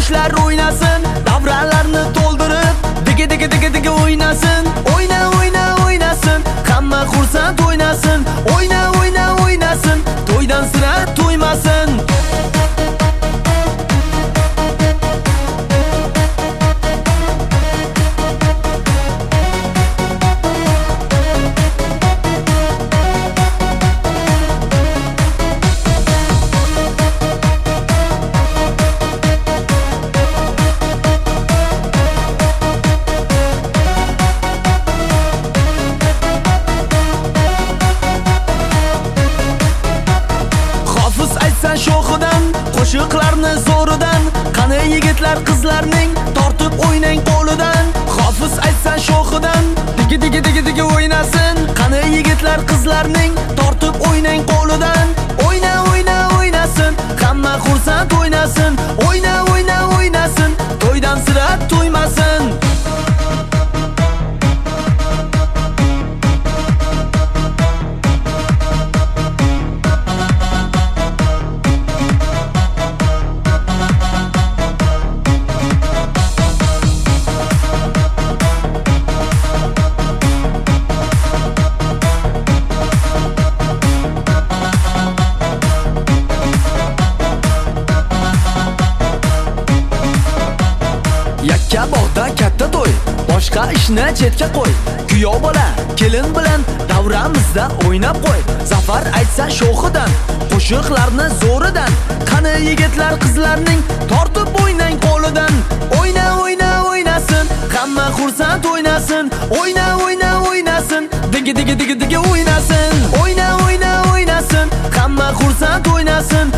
yoshlar o'ynasin, davralarni to'ldirib, digi o'ynasin. O'yna, o'yna, o'ynasin, hamma xursand o'ynasin. O'yna, o'yna, o'ynasin, to'ydan sira to'ymasin. Shoxidan, qo'shiqlarni zo'ridan, qani yigitlar qizlarning tortib o'ynang qo'lidan. Hofiz aytsan shoxidan, digi o'ynasin, qani yigitlar qizlarning tortib o'ynang qo'lidan. O'yna, o'yna, o'ynasin, hamma xursand o'ynasin. O'yna, o'yna, o'ynasin, to'ydan sira to'ymasin. Yakka bog'da katta to'y, boshqa ishni chetga qo'y. Kuyov bola, kelin bilan davramizda o'ynab qo'y. Zafar aytsa shoxidan, qo'shiqlarni zo'ridan, qani yigitlar qizlarning tortib o'ynang qo'lidan. O'yna, o'yna, o'ynasin, hamma xursand o'ynasin. O'yna, o'yna, o'ynasin, digi o'ynasin. O'yna, o'yna, o'ynasin, hamma xursand o'ynasin.